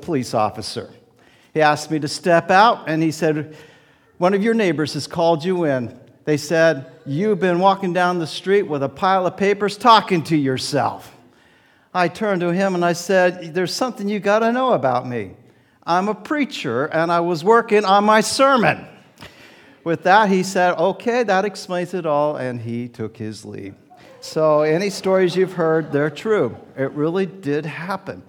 police officer. He asked me to step out, and he said, one of your neighbors has called you in. They said, you've been walking down the street with a pile of papers talking to yourself. I turned to him and I said, there's something you got to know about me. I'm a preacher, and I was working on my sermon. With that, he said, okay, that explains it all, and he took his leave. So any stories you've heard, they're true. It really did happen.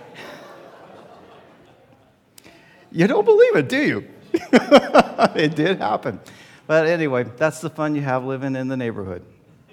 You don't believe it, do you? It did happen. But anyway, that's the fun you have living in the neighborhood.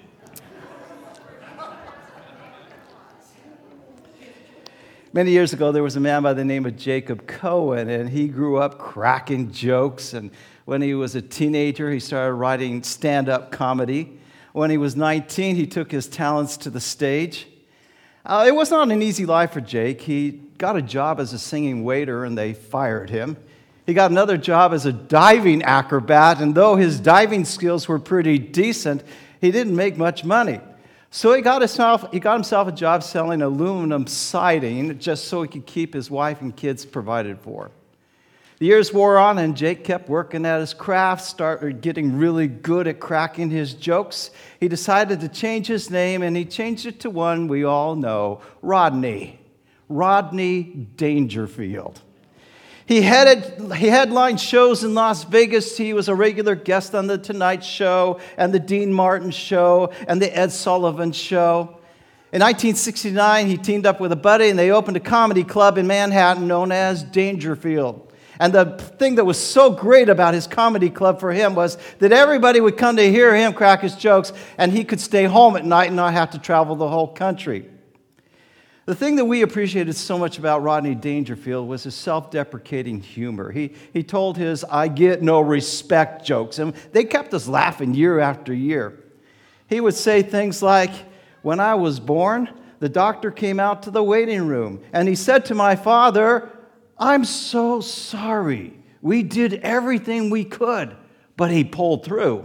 Many years ago, there was a man by the name of Jacob Cohen, and he grew up cracking jokes. And when he was a teenager, he started writing stand-up comedy. When he was 19, he took his talents to the stage. It was not an easy life for Jake. He got a job as a singing waiter, and they fired him. He got another job as a diving acrobat, and though his diving skills were pretty decent, he didn't make much money. So he got himself a job selling aluminum siding just so he could keep his wife and kids provided for. The years wore on, and Jake kept working at his craft, started getting really good at cracking his jokes. He decided to change his name, and he changed it to one we all know, Rodney Dangerfield. He headlined shows in Las Vegas. He was a regular guest on The Tonight Show and The Dean Martin Show and The Ed Sullivan Show. In 1969, he teamed up with a buddy, and they opened a comedy club in Manhattan known as Dangerfield. And the thing that was so great about his comedy club for him was that everybody would come to hear him crack his jokes, and he could stay home at night and not have to travel the whole country. The thing that we appreciated so much about Rodney Dangerfield was his self-deprecating humor. He told his "I get no respect" jokes, and they kept us laughing year after year. He would say things like, when I was born, the doctor came out to the waiting room, and he said to my father, I'm so sorry. We did everything we could, but he pulled through.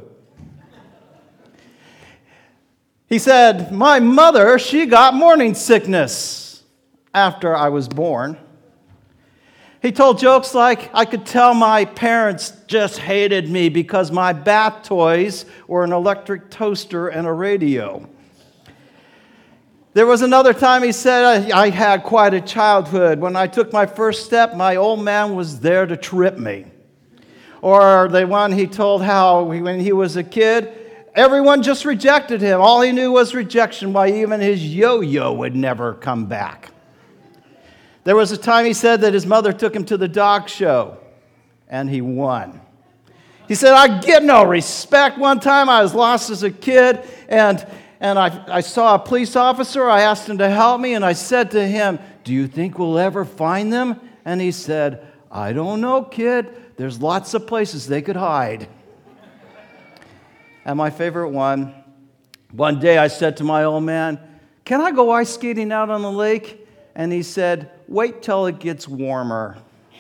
He said, my mother, she got morning sickness after I was born. He told jokes like, I could tell my parents just hated me because my bath toys were an electric toaster and a radio. There was another time he said, I had quite a childhood. When I took my first step, my old man was there to trip me. Or the one he told how when he was a kid, everyone just rejected him. All he knew was rejection, why even his yo-yo would never come back. There was a time he said that his mother took him to the dog show, and he won. He said, I get no respect. One time I was lost as a kid, and I saw a police officer. I asked him to help me, and I said to him, do you think we'll ever find them? And he said, I don't know, kid. There's lots of places they could hide. And my favorite one day I said to my old man, can I go ice skating out on the lake? And he said, wait till it gets warmer.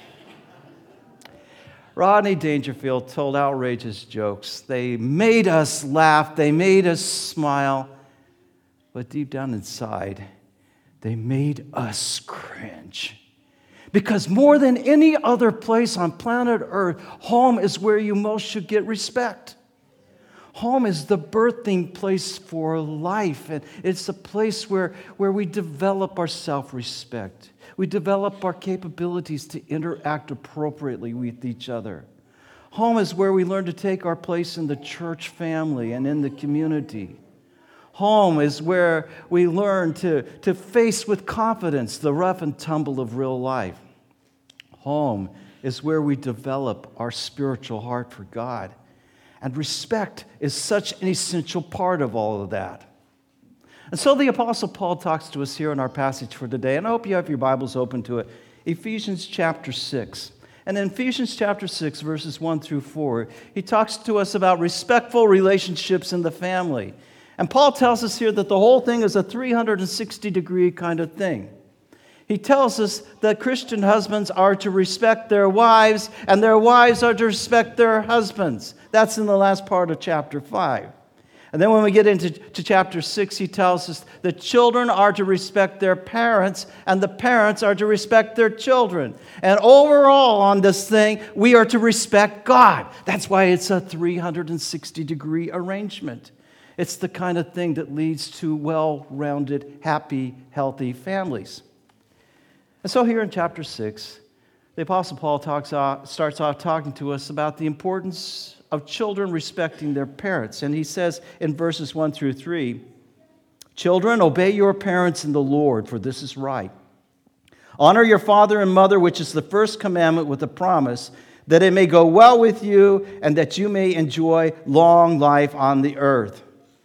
Rodney Dangerfield told outrageous jokes. They made us laugh. They made us smile. But deep down inside, they made us cringe. Because more than any other place on planet Earth, home is where you most should get respect. Home is the birthing place for life, and it's a place where we develop our self-respect. We develop our capabilities to interact appropriately with each other. Home is where we learn to take our place in the church family and in the community. Home is where we learn to face with confidence the rough and tumble of real life. Home is where we develop our spiritual heart for God. And respect is such an essential part of all of that. And so the Apostle Paul talks to us here in our passage for today, and I hope you have your Bibles open to it. Ephesians chapter 6. And in Ephesians chapter 6, verses 1 through 4, he talks to us about respectful relationships in the family. And Paul tells us here that the whole thing is a 360-degree kind of thing. He tells us that Christian husbands are to respect their wives, and their wives are to respect their husbands. That's in the last part of chapter 5. And then when we get into chapter 6, he tells us the children are to respect their parents and the parents are to respect their children. And overall on this thing, we are to respect God. That's why it's a 360-degree arrangement. It's the kind of thing that leads to well-rounded, happy, healthy families. And so here in chapter 6, the Apostle Paul starts off talking to us about the importance of children respecting their parents. And he says in verses 1 through 3, "Children, obey your parents in the Lord, for this is right. Honor your father and mother, which is the first commandment with a promise, that it may go well with you and that you may enjoy long life on the earth."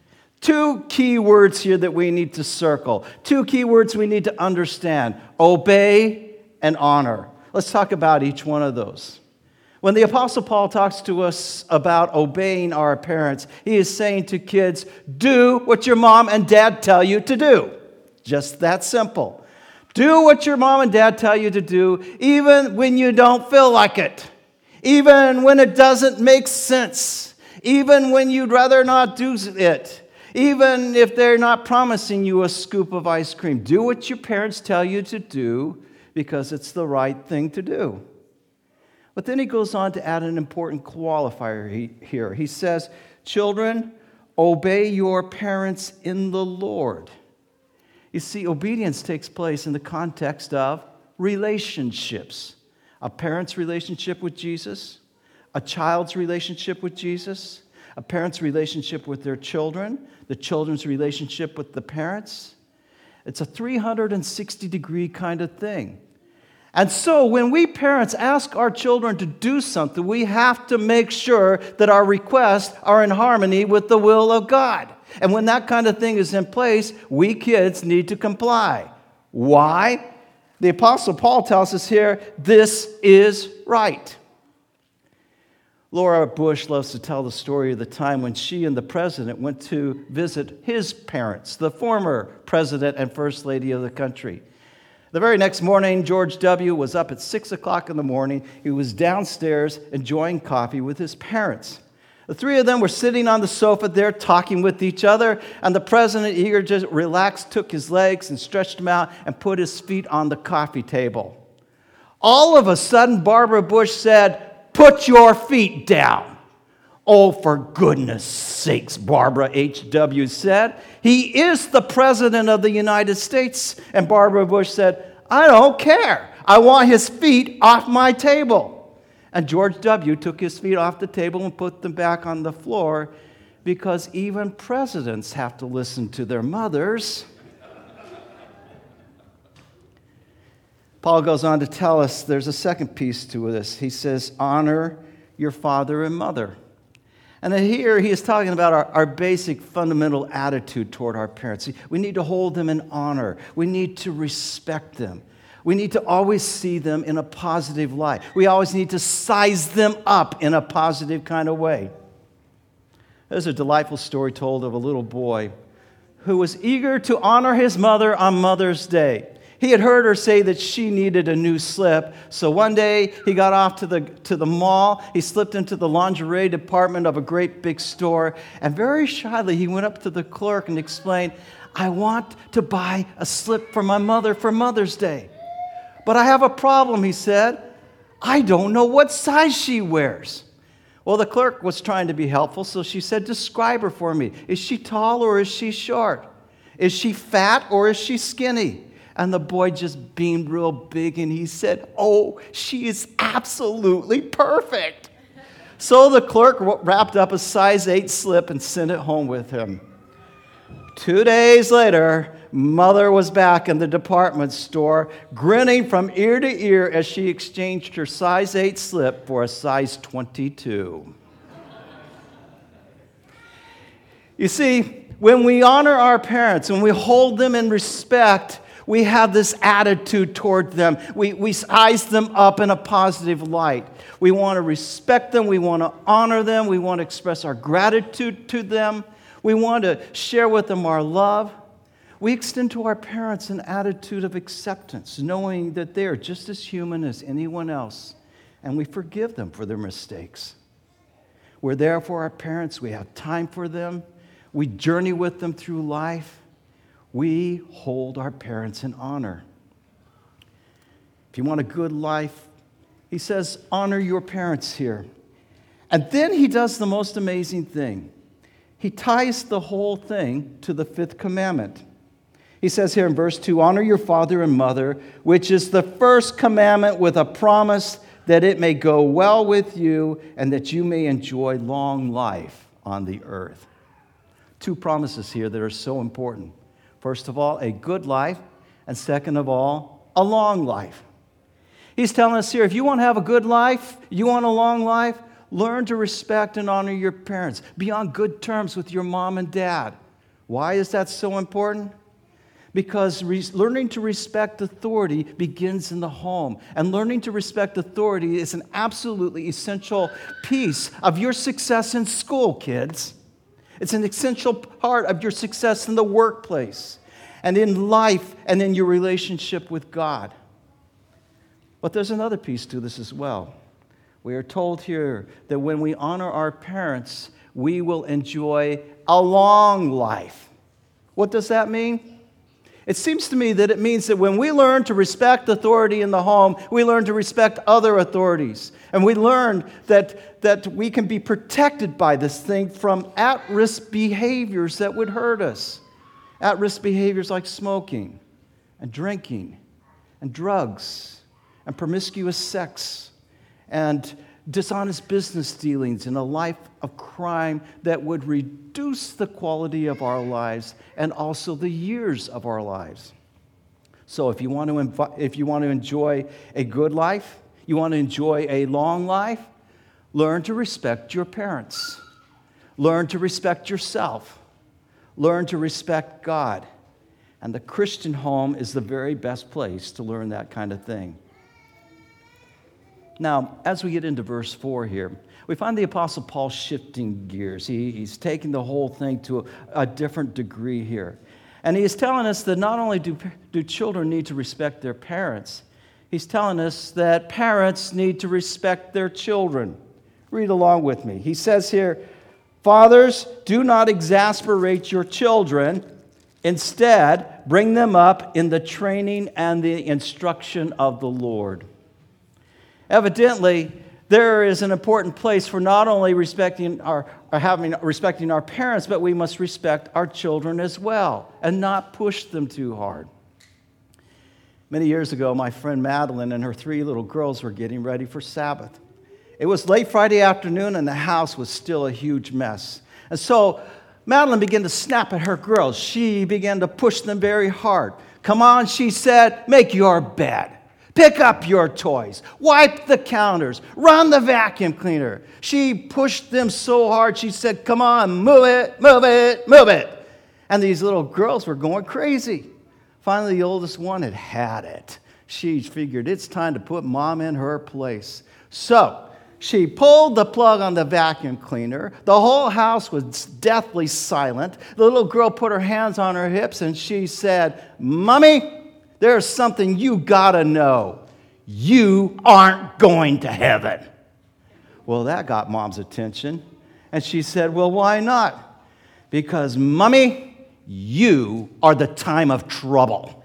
Two key words here that we need to circle. Two key words we need to understand: obey and honor. Let's talk about each one of those. When the Apostle Paul talks to us about obeying our parents, he is saying to kids, do what your mom and dad tell you to do. Just that simple. Do what your mom and dad tell you to do, even when you don't feel like it, even when it doesn't make sense, even when you'd rather not do it, even if they're not promising you a scoop of ice cream. Do what your parents tell you to do because it's the right thing to do. But then he goes on to add an important qualifier here. He says, "Children, obey your parents in the Lord." You see, obedience takes place in the context of relationships. A parent's relationship with Jesus, a child's relationship with Jesus, a parent's relationship with their children, the children's relationship with the parents. It's a 360-degree kind of thing. And so when we parents ask our children to do something, we have to make sure that our requests are in harmony with the will of God. And when that kind of thing is in place, we kids need to comply. Why? The Apostle Paul tells us here, this is right. Laura Bush loves to tell the story of the time when she and the president went to visit his parents, the former president and first lady of the country. The very next morning, George W. was up at 6 o'clock in the morning. He was downstairs enjoying coffee with his parents. The three of them were sitting on the sofa there talking with each other, and the president, eager to relax, took his legs and stretched them out and put his feet on the coffee table. All of a sudden, Barbara Bush said, "Put your feet down." "Oh, for goodness sakes," Barbara H.W. said. "He is the President of the United States." And Barbara Bush said, "I don't care. I want his feet off my table." And George W. took his feet off the table and put them back on the floor because even presidents have to listen to their mothers. Paul goes on to tell us there's a second piece to this. He says, honor your father and mother. And then here he is talking about our basic fundamental attitude toward our parents. See, we need to hold them in honor. We need to respect them. We need to always see them in a positive light. We always need to size them up in a positive kind of way. There's a delightful story told of a little boy who was eager to honor his mother on Mother's Day. He had heard her say that she needed a new slip, so one day he got off to the mall. He slipped into the lingerie department of a great big store, and very shyly he went up to the clerk and explained, "I want to buy a slip for my mother for Mother's Day. But I have a problem," he said. "I don't know what size she wears." Well, the clerk was trying to be helpful, so she said, "Describe her for me. Is she tall or is she short? Is she fat or is she skinny?" And the boy just beamed real big and he said, "Oh, she is absolutely perfect." So the clerk wrapped up a size 8 slip and sent it home with him. 2 days later, Mother was back in the department store, grinning from ear to ear as she exchanged her size 8 slip for a size 22. You see, when we honor our parents, when we hold them in respect, we have this attitude toward them. We size them up in a positive light. We want to respect them. We want to honor them. We want to express our gratitude to them. We want to share with them our love. We extend to our parents an attitude of acceptance, knowing that they are just as human as anyone else, and we forgive them for their mistakes. We're there for our parents. We have time for them. We journey with them through life. We hold our parents in honor. If you want a good life, he says, honor your parents here. And then he does the most amazing thing. He ties the whole thing to the fifth commandment. He says here in verse 2, honor your father and mother, which is the first commandment with a promise that it may go well with you and that you may enjoy long life on the earth. Two promises here that are so important. First of all, a good life, and second of all, a long life. He's telling us here, if you want to have a good life, you want a long life, learn to respect and honor your parents. Be on good terms with your mom and dad. Why is that so important? Because learning to respect authority begins in the home. And learning to respect authority is an absolutely essential piece of your success in school, kids. It's an essential part of your success in the workplace and in life and in your relationship with God. But there's another piece to this as well. We are told here that when we honor our parents, we will enjoy a long life. What does that mean? It seems to me that it means that when we learn to respect authority in the home, we learn to respect other authorities. And we learn that we can be protected by this thing from at-risk behaviors that would hurt us. At-risk behaviors like smoking and drinking and drugs and promiscuous sex and dishonest business dealings in a life of crime that would reduce the quality of our lives and also the years of our lives. So if you want to enjoy a good life, you want to enjoy a long life, learn to respect your parents. Learn to respect yourself. Learn to respect God. And the Christian home is the very best place to learn that kind of thing. Now, as we get into verse 4 here, we find the Apostle Paul shifting gears. He's taking the whole thing to a different degree here. And he is telling us that not only do children need to respect their parents, he's telling us that parents need to respect their children. Read along with me. He says here, fathers, do not exasperate your children. Instead, bring them up in the training and the instruction of the Lord. Evidently, there is an important place for not only respecting our parents, but we must respect our children as well and not push them too hard. Many years ago, my friend Madeline and her 3 little girls were getting ready for Sabbath. It was late Friday afternoon, and the house was still a huge mess. And so Madeline began to snap at her girls. She began to push them very hard. Come on, she said, make your bed. Pick up your toys. Wipe the counters. Run the vacuum cleaner. She pushed them so hard, she said, come on, move it, move it, move it. And these little girls were going crazy. Finally, the oldest one had had it. She figured it's time to put mom in her place. So she pulled the plug on the vacuum cleaner. The whole house was deathly silent. The little girl put her hands on her hips and she said, Mommy, there's something you gotta know. You aren't going to heaven. Well, that got Mom's attention. And she said, well, why not? Because, Mommy, you are the time of trouble.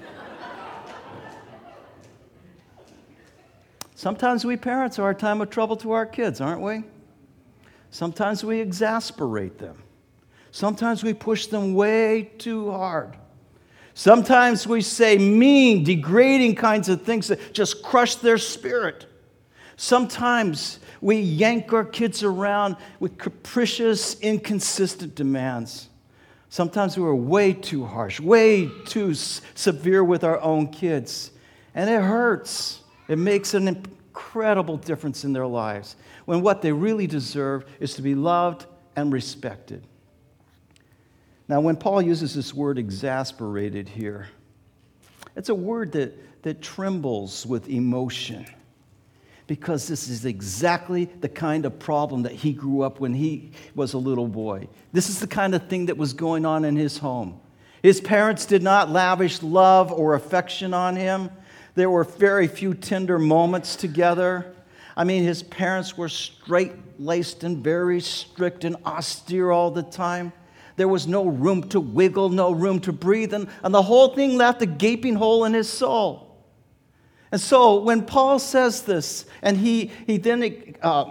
Sometimes we parents are a time of trouble to our kids, aren't we? Sometimes we exasperate them. Sometimes we push them way too hard. Sometimes we say mean, degrading kinds of things that just crush their spirit. Sometimes we yank our kids around with capricious, inconsistent demands. Sometimes we're way too harsh, way too severe with our own kids. And it hurts. It makes an incredible difference in their lives when what they really deserve is to be loved and respected. Now, when Paul uses this word exasperated here, it's a word that trembles with emotion because this is exactly the kind of problem that he grew up when he was a little boy. This is the kind of thing that was going on in his home. His parents did not lavish love or affection on him. There were very few tender moments together. I mean, his parents were straight-laced and very strict and austere all the time. There was no room to wiggle, no room to breathe, and the whole thing left a gaping hole in his soul. And so when Paul says this, and he then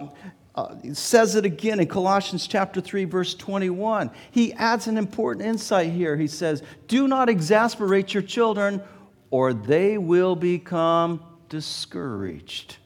says it again in Colossians chapter 3, verse 21, he adds an important insight here. He says, do not exasperate your children, or they will become discouraged.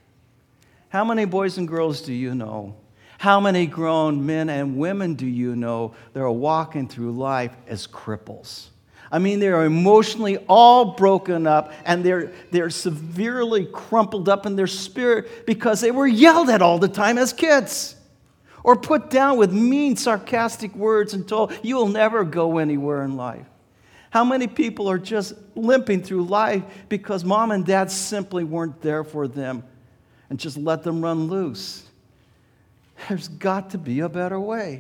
How many boys and girls do you know? How many grown men and women do you know that are walking through life as cripples? I mean, they are emotionally all broken up, and they're severely crumpled up in their spirit because they were yelled at all the time as kids, or put down with mean, sarcastic words and told, you will never go anywhere in life. How many people are just limping through life because mom and dad simply weren't there for them and just let them run loose? There's got to be a better way.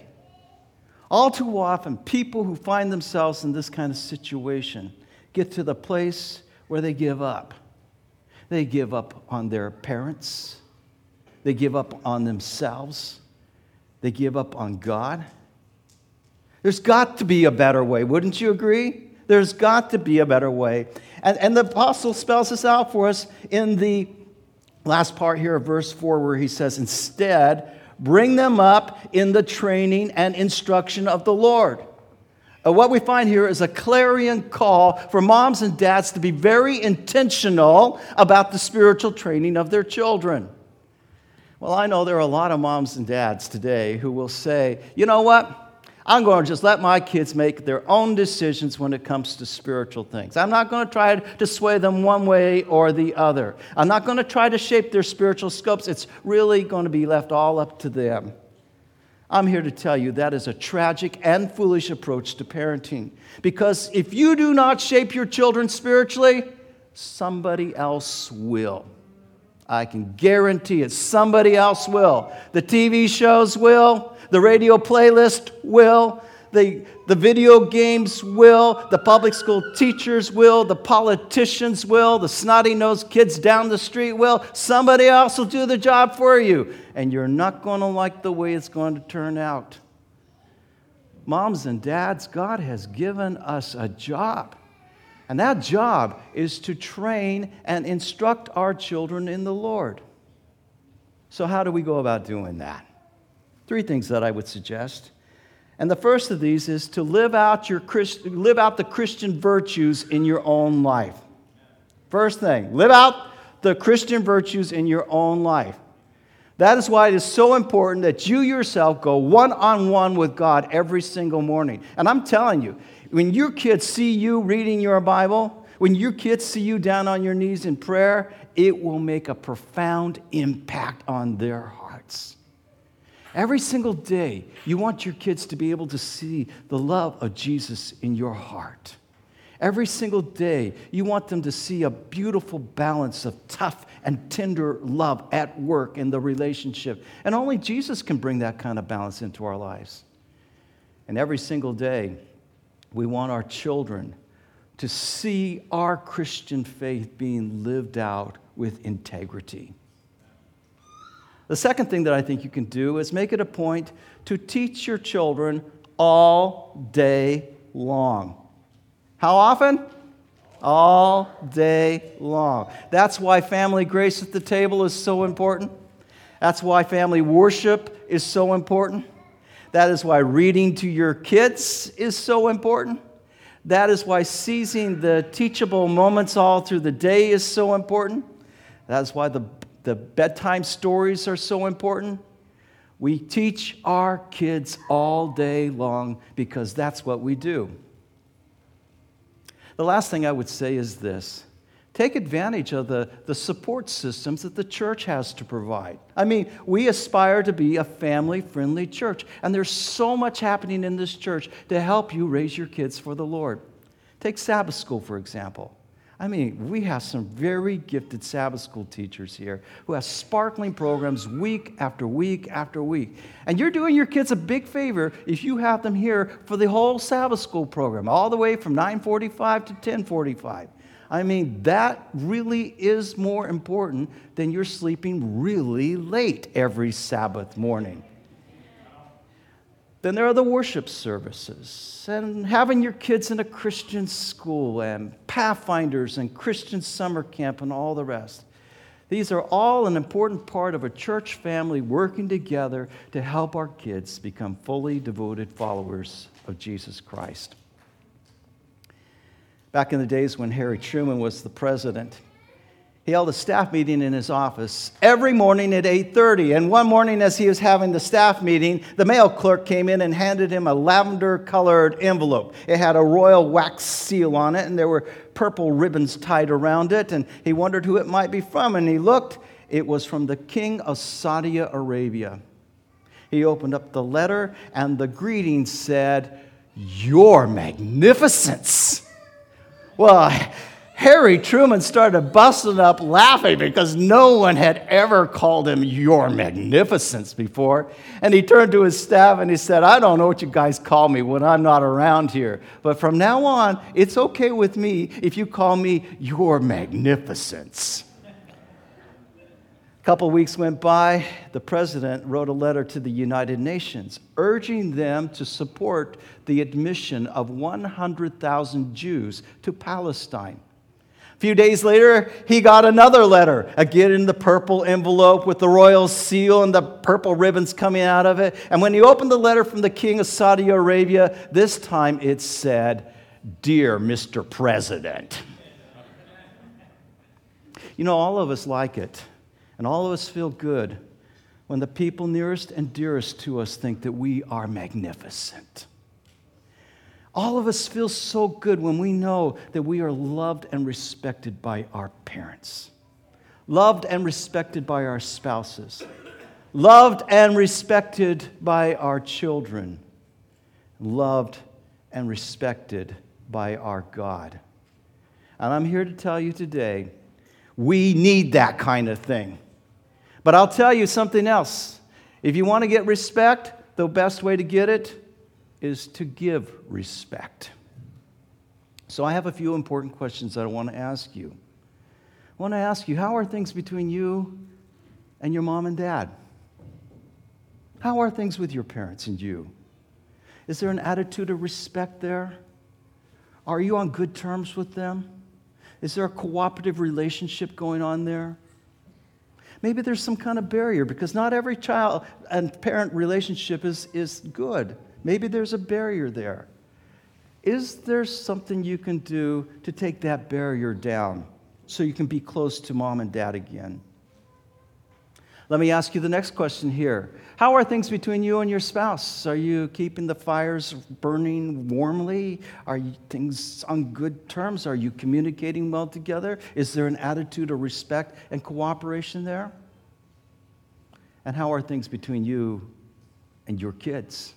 All too often, people who find themselves in this kind of situation get to the place where they give up. They give up on their parents. They give up on themselves. They give up on God. There's got to be a better way. Wouldn't you agree? There's got to be a better way. And the apostle spells this out for us in the last part here of verse 4, where he says, instead, bring them up in the training and instruction of the Lord. What we find here is a clarion call for moms and dads to be very intentional about the spiritual training of their children. Well, I know there are a lot of moms and dads today who will say, you know what? I'm going to just let my kids make their own decisions when it comes to spiritual things. I'm not going to try to sway them one way or the other. I'm not going to try to shape their spiritual scopes. It's really going to be left all up to them. I'm here to tell you that is a tragic and foolish approach to parenting. Because if you do not shape your children spiritually, somebody else will. I can guarantee it. Somebody else will. The TV shows will. The radio playlist will. The video games will. The public school teachers will. The politicians will. The snotty-nosed kids down the street will. Somebody else will do the job for you. And you're not going to like the way it's going to turn out. Moms and dads, God has given us a job. And that job is to train and instruct our children in the Lord. So how do we go about doing that? 3 things that I would suggest. And the first of these is to live out the Christian virtues in your own life. First thing, live out the Christian virtues in your own life. That is why it is so important that you yourself go one-on-one with God every single morning. And I'm telling you, when your kids see you reading your Bible, when your kids see you down on your knees in prayer, it will make a profound impact on their hearts. Every single day, you want your kids to be able to see the love of Jesus in your heart. Every single day, you want them to see a beautiful balance of tough and tender love at work in the relationship. And only Jesus can bring that kind of balance into our lives. And every single day, we want our children to see our Christian faith being lived out with integrity. The second thing that I think you can do is make it a point to teach your children all day long. How often? All day long. That's why family grace at the table is so important. That's why family worship is so important. That is why reading to your kids is so important. That is why seizing the teachable moments all through the day is so important. That's why the bedtime stories are so important. We teach our kids all day long because that's what we do. The last thing I would say is this. Take advantage of the support systems that the church has to provide. I mean, we aspire to be a family-friendly church, and there's so much happening in this church to help you raise your kids for the Lord. Take Sabbath school, for example. I mean, we have some very gifted Sabbath school teachers here who have sparkling programs week after week after week. And you're doing your kids a big favor if you have them here for the whole Sabbath school program, all the way from 9:45 to 10:45. I mean, that really is more important than you're sleeping really late every Sabbath morning. Then there are the worship services and having your kids in a Christian school and Pathfinders and Christian summer camp and all the rest. These are all an important part of a church family working together to help our kids become fully devoted followers of Jesus Christ. Back in the days when Harry Truman was the president, he held a staff meeting in his office every morning at 8:30. And one morning as he was having the staff meeting, the mail clerk came in and handed him a lavender-colored envelope. It had a royal wax seal on it, and there were purple ribbons tied around it. And he wondered who it might be from, and he looked. It was from the king of Saudi Arabia. He opened up the letter, and the greeting said, "Your Magnificence." Well, Harry Truman started busting up laughing because no one had ever called him Your Magnificence before. And he turned to his staff and he said, "I don't know what you guys call me when I'm not around here, but from now on, it's okay with me if you call me Your Magnificence." A couple weeks went by. The president wrote a letter to the United Nations urging them to support the admission of 100,000 Jews to Palestine. A few days later, he got another letter, again in the purple envelope with the royal seal and the purple ribbons coming out of it. And when he opened the letter from the king of Saudi Arabia, this time it said, "Dear Mr. President." You know, all of us like it, and all of us feel good when the people nearest and dearest to us think that we are magnificent. All of us feel so good when we know that we are loved and respected by our parents, loved and respected by our spouses, loved and respected by our children, loved and respected by our God. And I'm here to tell you today, we need that kind of thing. But I'll tell you something else. If you want to get respect, the best way to get it is to give respect. So I have a few important questions that I want to ask you. I want to ask you, how are things between you and your mom and dad? How are things with your parents and you? Is there an attitude of respect there? Are you on good terms with them? Is there a cooperative relationship going on there? Maybe there's some kind of barrier because not every child and parent relationship is good. Maybe there's a barrier there. Is there something you can do to take that barrier down so you can be close to mom and dad again? Let me ask you the next question here. How are things between you and your spouse? Are you keeping the fires burning warmly? Are things on good terms? Are you communicating well together? Is there an attitude of respect and cooperation there? And how are things between you and your kids?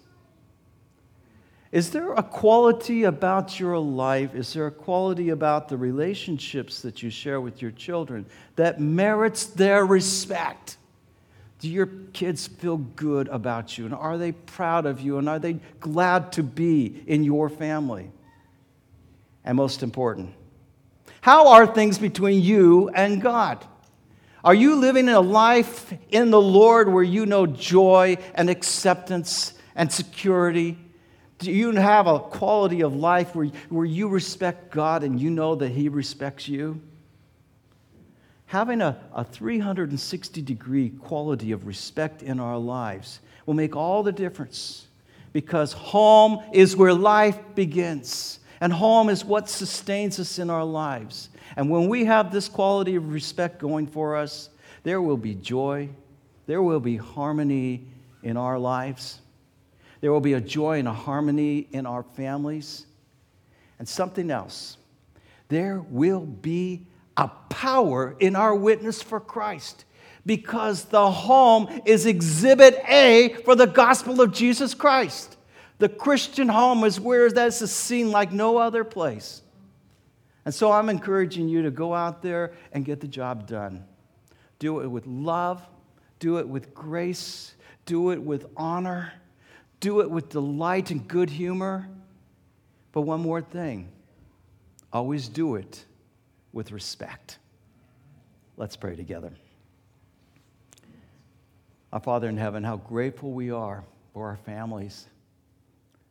Is there a quality about your life? Is there a quality about the relationships that you share with your children that merits their respect? Do your kids feel good about you? And are they proud of you? And are they glad to be in your family? And most important, how are things between you and God? Are you living a life in the Lord where you know joy and acceptance and security? Do you have a quality of life where you respect God and you know that He respects you? Having a 360-degree quality of respect in our lives will make all the difference because home is where life begins, and home is what sustains us in our lives. And when we have this quality of respect going for us, there will be joy, there will be harmony in our lives. There will be a joy and a harmony in our families. And something else. There will be a power in our witness for Christ because the home is exhibit A for the gospel of Jesus Christ. The Christian home is where that's a scene like no other place. And so I'm encouraging you to go out there and get the job done. Do it with love. Do it with grace. Do it with honor. Do it with delight and good humor. But one more thing. Always do it with respect. Let's pray together. Our Father in heaven, how grateful we are for our families.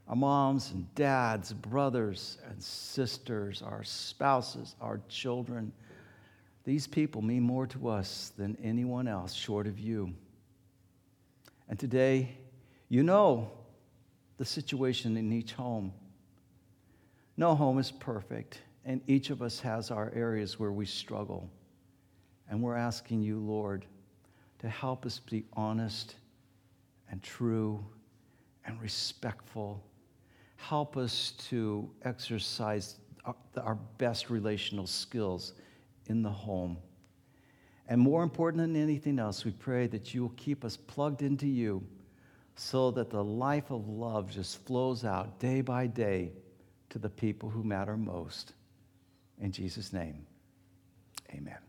our moms and dads, brothers and sisters, our spouses, our children. These people mean more to us than anyone else short of you. And today, you know the situation in each home. No home is perfect, and each of us has our areas where we struggle. And we're asking you, Lord, to help us be honest and true and respectful. Help us to exercise our best relational skills in the home. And more important than anything else, we pray that you will keep us plugged into you so that the life of love just flows out day by day to the people who matter most. In Jesus' name, amen.